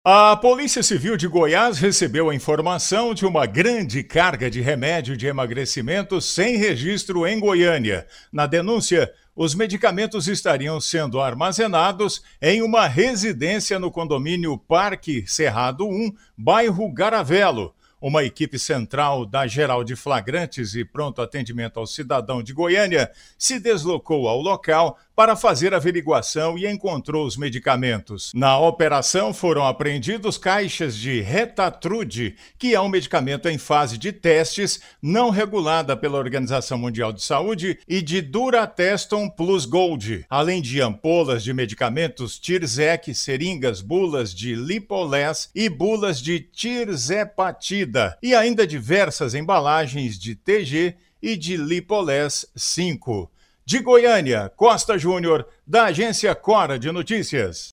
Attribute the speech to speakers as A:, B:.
A: A Polícia Civil de Goiás recebeu a informação de uma grande carga de remédio de emagrecimento sem registro em Goiânia. Na denúncia, os medicamentos estariam sendo armazenados em uma residência no condomínio Parque Cerrado 1, bairro Garavelo. Uma equipe central da Geral de Flagrantes e Pronto Atendimento ao Cidadão de Goiânia se deslocou ao local para fazer averiguação e encontrou os medicamentos. Na operação foram apreendidos caixas de Retatrude, que é um medicamento em fase de testes não regulada pela Organização Mundial de Saúde, e de Durateston Plus Gold, além de ampolas de medicamentos Tirzec, seringas, bulas de Lipolés e bulas de Tirzepatida, e ainda diversas embalagens de TG e de Lipolés 5. De Goiânia, Costa Júnior, da agência Cora de Notícias.